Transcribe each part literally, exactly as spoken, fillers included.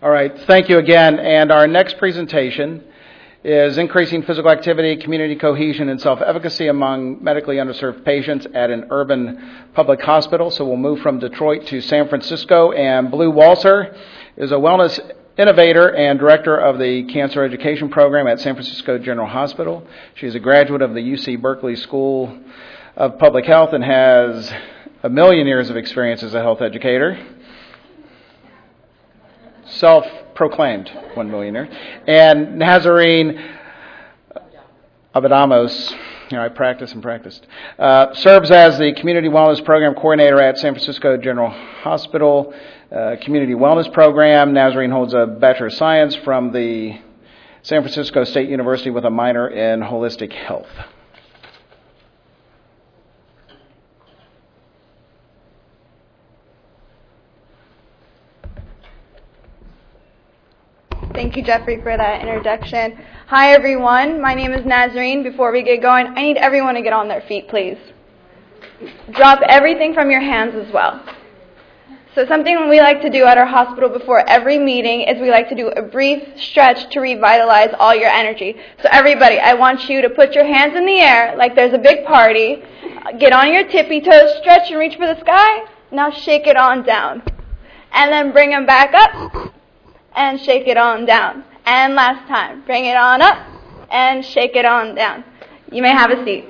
All right, thank you again. And our next presentation is Increasing Physical Activity, Community Cohesion, and Self-Efficacy Among Medically Underserved Patients at an Urban Public Hospital. So we'll move from Detroit to San Francisco. And Blue Walser is a wellness innovator and director of the Cancer Education Program at San Francisco General Hospital. She is a graduate of the U C Berkeley School of Public Health and has a million years of experience as a health educator. Self-proclaimed one millionaire. And Nazarene Abadamos, you know, I practiced and practiced, uh, serves as the Community Wellness Program Coordinator at San Francisco General Hospital uh, Community Wellness Program. Nazarene holds a Bachelor of Science from the San Francisco State University with a minor in Holistic Health. Thank you, Jeffrey, for that introduction. Hi, everyone. My name is Nazarene. Before we get going, I need everyone to get on their feet, please. Drop everything from your hands as well. So something we like to do at our hospital before every meeting is we like to do a brief stretch to revitalize all your energy. So everybody, I want you to put your hands in the air like there's a big party. Get on your tippy toes, stretch and reach for the sky. Now shake it on down. And then bring them back up. And shake it on down. And last time, bring it on up and shake it on down. You may have a seat.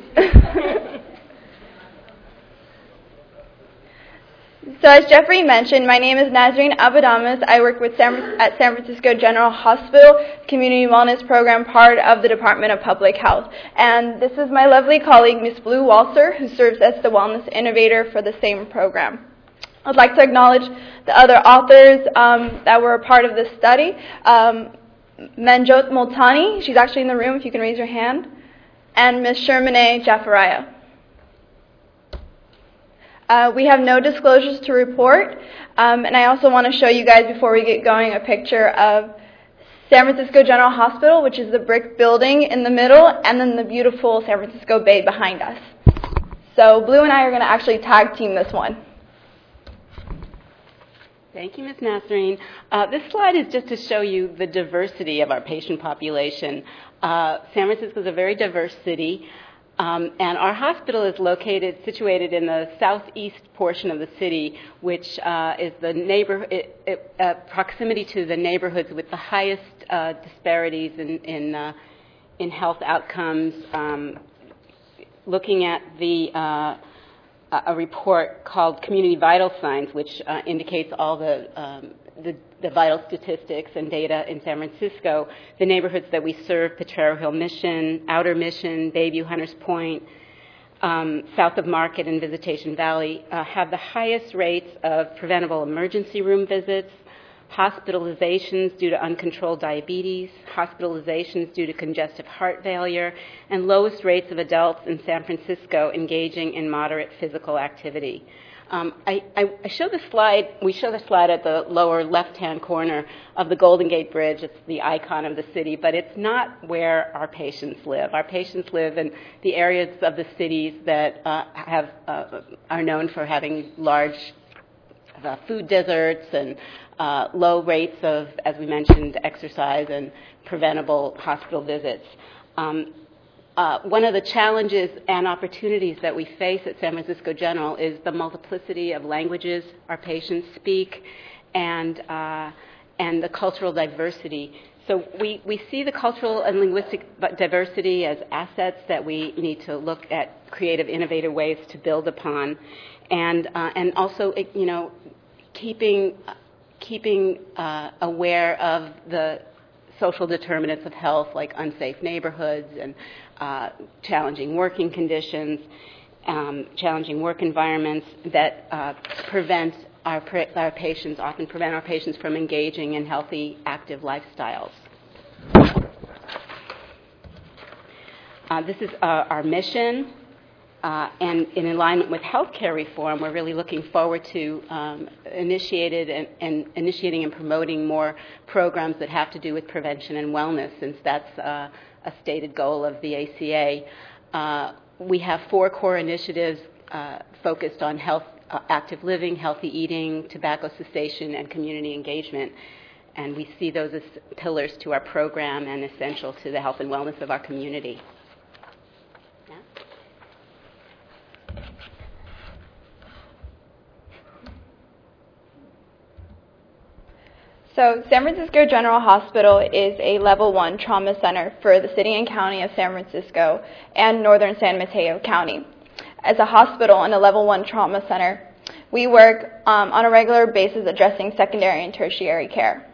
So as Jeffrey mentioned, my name is Nazarene Abadamas. I work with San, at San Francisco General Hospital Community Wellness Program, part of the Department of Public Health. And this is my lovely colleague, Miz Blue Walser, who serves as the Wellness Innovator for the same program. I'd like to acknowledge the other authors um, that were a part of this study. Um, Manjot Multani, she's actually in the room if you can raise your hand, and Miz Shermaneh Jafariah. Uh, we have no disclosures to report, um, and I also want to show you guys before we get going a picture of San Francisco General Hospital, which is the brick building in the middle, and then the beautiful San Francisco Bay behind us. So Blue and I are going to actually tag team this one. Thank you, Miz Nazarene. Uh, this slide is just to show you the diversity of our patient population. Uh, San Francisco is a very diverse city, um, and our hospital is located, situated in the southeast portion of the city, which uh, is the neighbor, it, it, uh, proximity to the neighborhoods with the highest uh, disparities in in, uh, in health outcomes. Um, looking at the uh, a report called Community Vital Signs, which uh, indicates all the, um, the the vital statistics and data in San Francisco. The neighborhoods that we serve, Potrero Hill Mission, Outer Mission, Bayview, Hunters Point, um, south of Market and Visitation Valley, uh, have the highest rates of preventable emergency room visits, hospitalizations due to uncontrolled diabetes, hospitalizations due to congestive heart failure, and lowest rates of adults in San Francisco engaging in moderate physical activity. Um, I, I, I show the slide, we show the slide at the lower left-hand corner of the Golden Gate Bridge. It's the icon of the city, but it's not where our patients live. Our patients live in the areas of the cities that uh, have uh, are known for having large uh, food deserts and Uh, low rates of, as we mentioned, exercise and preventable hospital visits. Um, uh, one of the challenges and opportunities that we face at San Francisco General is the multiplicity of languages our patients speak and, uh, and the cultural diversity. So we, we see the cultural and linguistic diversity as assets that we need to look at creative, innovative ways to build upon. And, uh, and also, you know, keeping... keeping uh, aware of the social determinants of health, like unsafe neighborhoods and uh, challenging working conditions, um, challenging work environments that uh, prevent our, pre- our patients, often prevent our patients from engaging in healthy, active lifestyles. Uh, this is uh, our mission. Uh, and in alignment with healthcare reform, we're really looking forward to um, initiated and, and initiating and promoting more programs that have to do with prevention and wellness, since that's uh, a stated goal of the A C A. Uh, we have four core initiatives uh, focused on health, uh, active living, healthy eating, tobacco cessation, and community engagement. and we see those as pillars to our program and essential to the health and wellness of our community. Yeah? So San Francisco General Hospital is a level one trauma center for the city and county of San Francisco and northern San Mateo County. As a hospital and a level one trauma center, we work um, on a regular basis addressing secondary and tertiary care.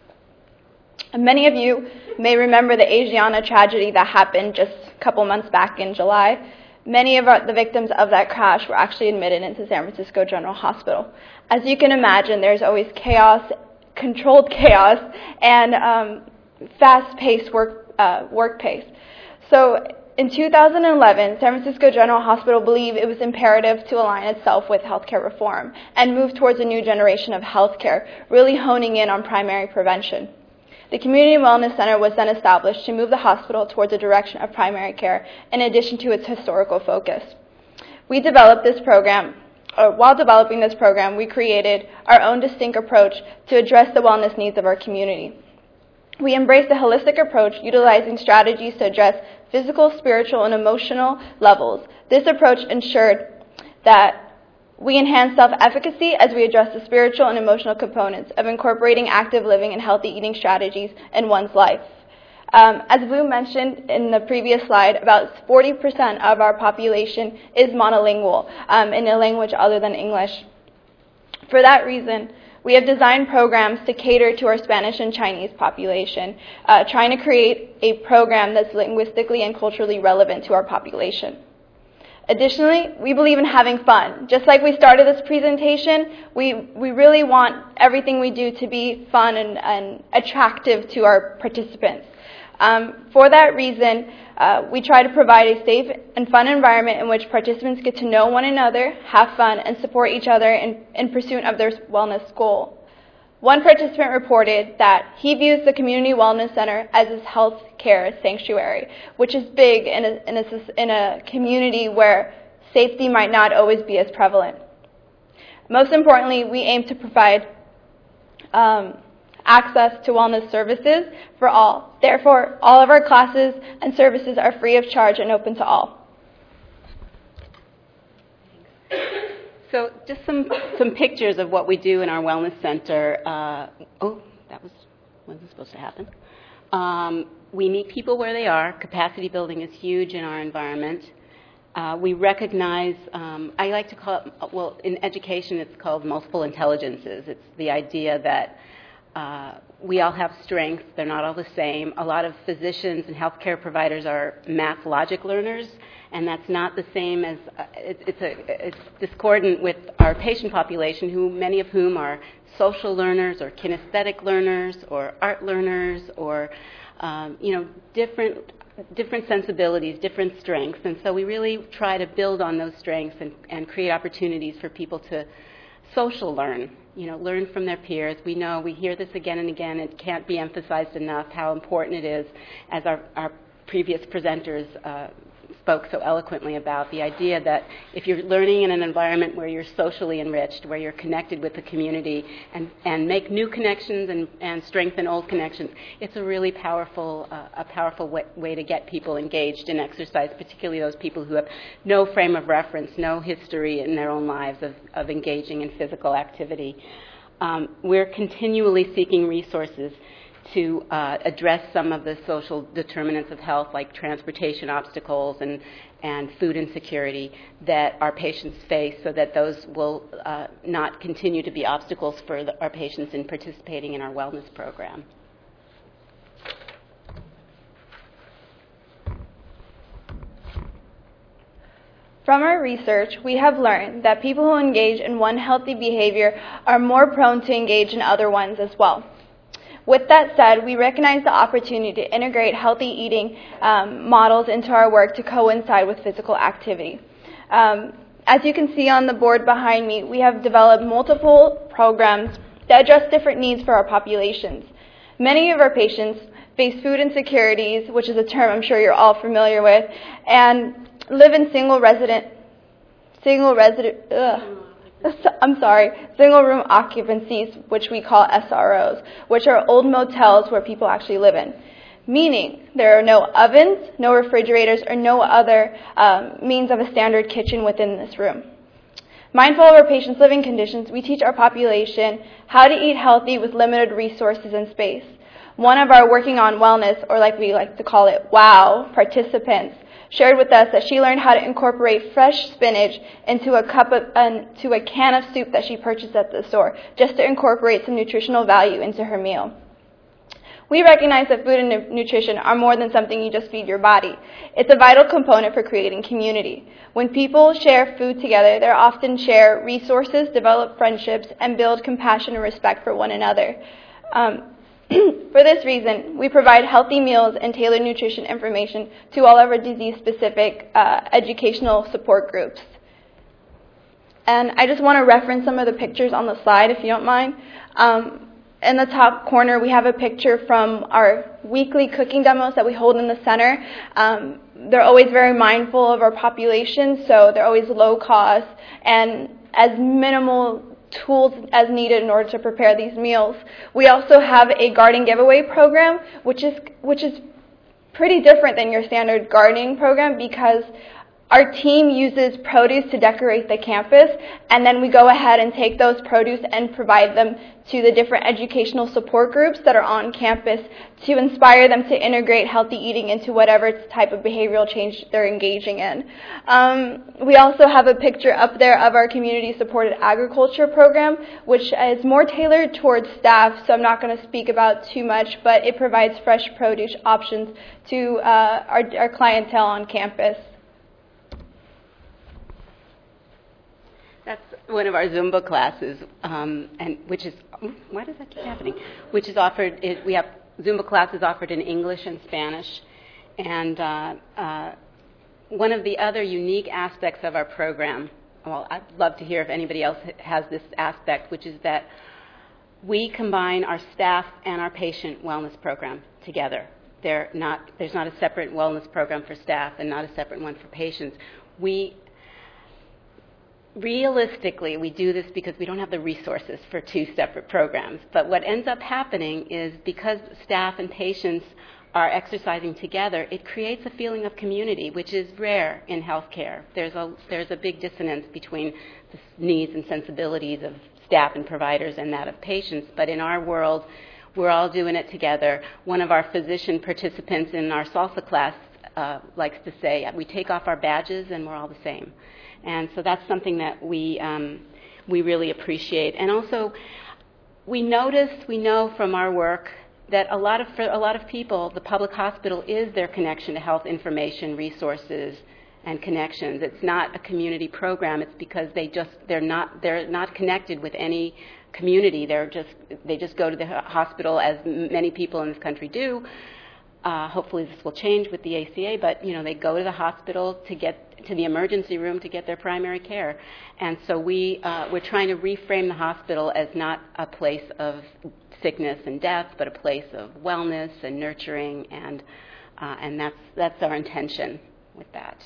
And many of you may remember the Asiana tragedy that happened just a couple months back in July. Many of our, the victims of that crash were actually admitted into San Francisco General Hospital. As you can imagine, there's always chaos, controlled chaos, and um, fast-paced work, uh, work pace. So in two thousand eleven, San Francisco General Hospital believed it was imperative to align itself with healthcare reform and move towards a new generation of healthcare, really honing in on primary prevention. The Community Wellness Center was then established to move the hospital towards a direction of primary care in addition to its historical focus. We developed this program, or while developing this program, we created our own distinct approach to address the wellness needs of our community. We embraced a holistic approach utilizing strategies to address physical, spiritual, and emotional levels. This approach ensured that we enhance self-efficacy as we address the spiritual and emotional components of incorporating active living and healthy eating strategies in one's life. Um, as Vu mentioned in the previous slide, about forty percent of our population is monolingual um, in a language other than English. For that reason, we have designed programs to cater to our Spanish and Chinese population, uh, trying to create a program that's linguistically and culturally relevant to our population. Additionally, we believe in having fun. Just like we started this presentation, we, we really want everything we do to be fun and, and attractive to our participants. Um, for that reason, uh, we try to provide a safe and fun environment in which participants get to know one another, have fun, and support each other in, in pursuit of their wellness goal. One participant reported that he views the Community Wellness Center as his health care sanctuary, which is big in a, in a, in a community where safety might not always be as prevalent. Most importantly, we aim to provide um, access to wellness services for all. Therefore, all of our classes and services are free of charge and open to all. So just some, some pictures of what we do in our wellness center. Uh, oh, that was, wasn't supposed to happen. Um, we meet people where they are. Capacity building is huge in our environment. Uh, we recognize, um, I like to call it, well, in education it's called multiple intelligences. It's the idea that uh, we all have strengths. They're not all the same. A lot of physicians and healthcare providers are math logic learners, and that's not the same as, uh, it's, it's, a, it's discordant with our patient population, who many of whom are social learners or kinesthetic learners or art learners or, um, you know, different different sensibilities, different strengths. And so we really try to build on those strengths and, and create opportunities for people to social learn, you know, learn from their peers. We know, we hear this again and again, it can't be emphasized enough how important it is, as our, our previous presenters uh, spoke so eloquently about, the idea that if you're learning in an environment where you're socially enriched, where you're connected with the community and, and make new connections and, and strengthen old connections, it's a really powerful, uh, a powerful way, way to get people engaged in exercise, particularly those people who have no frame of reference, no history in their own lives of, of engaging in physical activity. Um, we're continually seeking resources to uh, address some of the social determinants of health, like transportation obstacles and, and food insecurity that our patients face, so that those will uh, not continue to be obstacles for the, our patients in participating in our wellness program. From our research, we have learned that people who engage in one healthy behavior are more prone to engage in other ones as well. With that said, we recognize the opportunity to integrate healthy eating um, models into our work to coincide with physical activity. Um, as you can see on the board behind me, we have developed multiple programs that address different needs for our populations. Many of our patients face food insecurities, which is a term I'm sure you're all familiar with, and live in single resident, single resident, ugh. I'm sorry, single room occupancies, which we call S R Os, which are old motels where people actually live in. Meaning there are no ovens, no refrigerators, or no other um, means of a standard kitchen within this room. Mindful of our patients' living conditions, we teach our population how to eat healthy with limited resources and space. One of our Working on Wellness, or like we like to call it, WOW, participants, shared with us that she learned how to incorporate fresh spinach into a cup of, uh, to a can of soup that she purchased at the store, just to incorporate some nutritional value into her meal. We recognize that food and nu- nutrition are more than something you just feed your body. It's a vital component for creating community. When people share food together, they often share resources, develop friendships, and build compassion and respect for one another. Um, For this reason, we provide healthy meals and tailored nutrition information to all of our disease-specific uh, educational support groups. And I just want to reference some of the pictures on the slide, if you don't mind. Um, in the top corner, we have a picture from our weekly cooking demos that we hold in the center. Um, they're always very mindful of our population, so they're always low cost and as minimal tools as needed in order to prepare these meals. We also have a garden giveaway program, which is which is pretty different than your standard gardening program because our team uses produce to decorate the campus, and then we go ahead and take those produce and provide them to the different educational support groups that are on campus to inspire them to integrate healthy eating into whatever type of behavioral change they're engaging in. Um, we also have a picture up there of our community-supported agriculture program, which is more tailored towards staff, so I'm not going to speak about too much, but it provides fresh produce options to uh, our, our clientele on campus. That's one of our Zumba classes, um, and which is why does that keep happening? Which is offered. It, we have Zumba classes offered in English and Spanish, and uh, uh, one of the other unique aspects of our program. Well, I'd love to hear if anybody else has this aspect, which is that we combine our staff and our patient wellness program together. They're not. There's not a separate wellness program for staff and not a separate one for patients. We Realistically, we do this because we don't have the resources for two separate programs. But what ends up happening is because staff and patients are exercising together, it creates a feeling of community, which is rare in healthcare. There's a, there's a big dissonance between the needs and sensibilities of staff and providers and that of patients. But in our world, we're all doing it together. One of our physician participants in our salsa class uh, likes to say, we take off our badges and we're all the same. And so that's something that we um, we really appreciate. And also, we notice, we know from our work that a lot of for a lot of people, the public hospital is their connection to health information, resources, and connections. It's not a community program. It's because they just they're not they're not connected with any community. They're just they just go to the hospital, as many people in this country do. Uh, hopefully this will change with the A C A, but you know they go to the hospital to get to the emergency room to get their primary care, and so we uh, we're trying to reframe the hospital as not a place of sickness and death, but a place of wellness and nurturing, and uh, and that's that's our intention with that.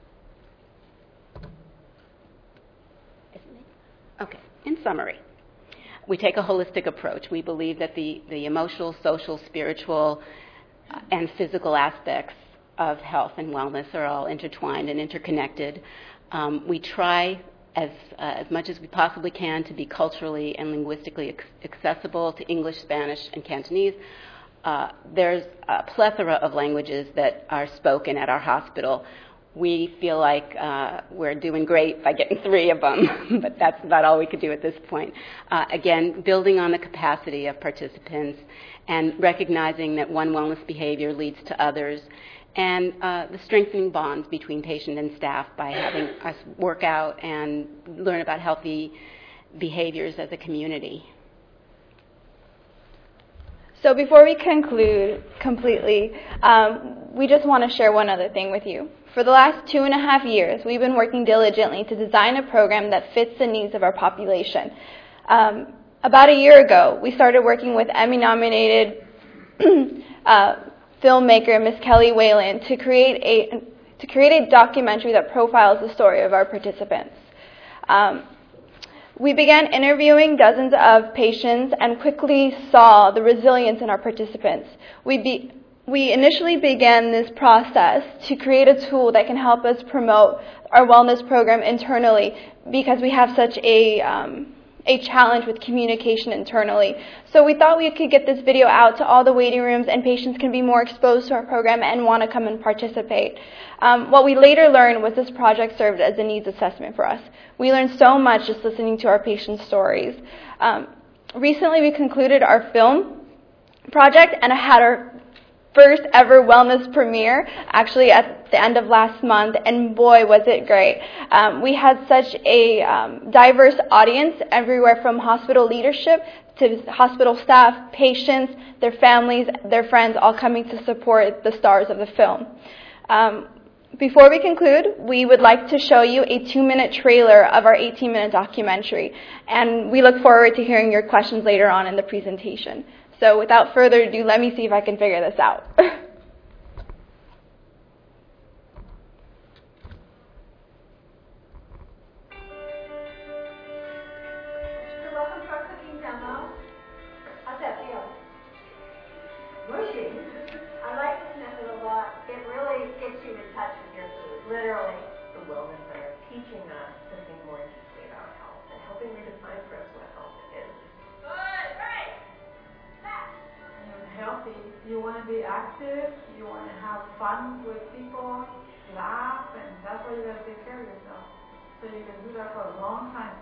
Isn't it? Okay. In summary, we take a holistic approach. We believe that the the emotional, social, spiritual, and physical aspects of health and wellness are all intertwined and interconnected. Um, we try as uh, as much as we possibly can to be culturally and linguistically ex- accessible to English, Spanish, and Cantonese. Uh, there's a plethora of languages that are spoken at our hospital. We feel like uh, we're doing great by getting three of them, but that's about all we could do at this point. Uh, again, building on the capacity of participants and recognizing that one wellness behavior leads to others, and uh, the strengthening bonds between patient and staff by having us work out and learn about healthy behaviors as a community. So before we conclude completely, um, we just want to share one other thing with you. For the last two and a half years, we've been working diligently to design a program that fits the needs of our population. Um, about a year ago, we started working with Emmy-nominated uh, filmmaker Miss Kelly Whalen to create a to create a documentary that profiles the story of our participants. Um, We began interviewing dozens of patients and quickly saw the resilience in our participants. We, be, we initially began this process to create a tool that can help us promote our wellness program internally because we have such a, um, a challenge with communication internally. So we thought we could get this video out to all the waiting rooms and patients can be more exposed to our program and want to come and participate. Um, what we later learned was this project served as a needs assessment for us. We learned so much just listening to our patients' stories. Um, recently we concluded our film project and I had our first ever wellness premiere actually at the end of last month, and boy was it great. Um, we had such a um, diverse audience everywhere from hospital leadership to hospital staff, patients, their families, their friends all coming to support the stars of the film. Um, Before we conclude, we would like to show you a two-minute trailer of our eighteen-minute documentary, and we look forward to hearing your questions later on in the presentation. So without further ado, let me see if I can figure this out. So welcome to our cooking demo. How's that feel? Mushy. I like this method a lot. It really gets you in touch with your food, literally. The Wellness Center teaching us to think more deeply about health and helping redefine for us what health is. Good, right. Healthy. You want to be active, you want to have fun with people, laugh, and that's why you got to take care of yourself. So you can do that for a long time.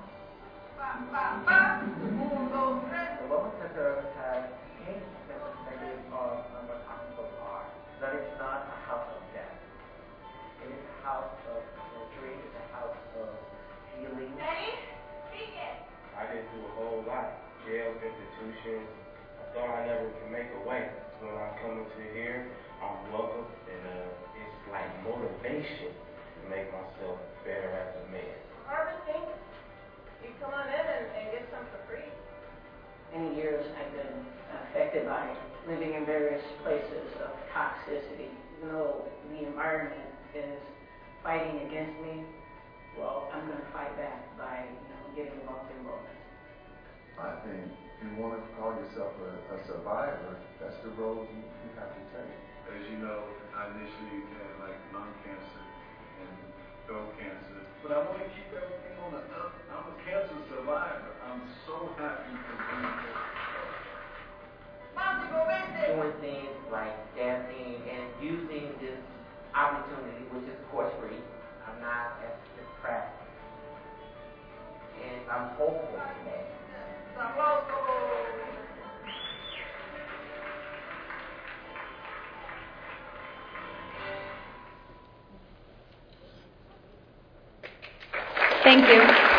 The Wellness Center has changed the perspective of um, what hospitals are. That it's not a house of death. It is a house of nurturing, it's a house of healing. Ready? Speak it. I didn't do a whole lot. Jails, institutions. I thought I never could make a way. So when I come into here, I'm welcome, and uh, it's like motivation to make myself better as a man. Harvesting, you come on in and, and get some for free. Many years I've been affected by living in various places of toxicity. Even though the environment is fighting against me, well, I'm going to fight back by, you know, getting involved in wellness. I think if you want to call yourself a, a survivor, that's the road you, you have to take. As you know, I initially had like lung cancer and throat cancer, but I want to keep everything on the up. I'm a cancer survivor. I'm so happy to be here. Doing things like dancing and using this opportunity, which is of course free. I'm not as depressed, and I'm hopeful today. Thank you.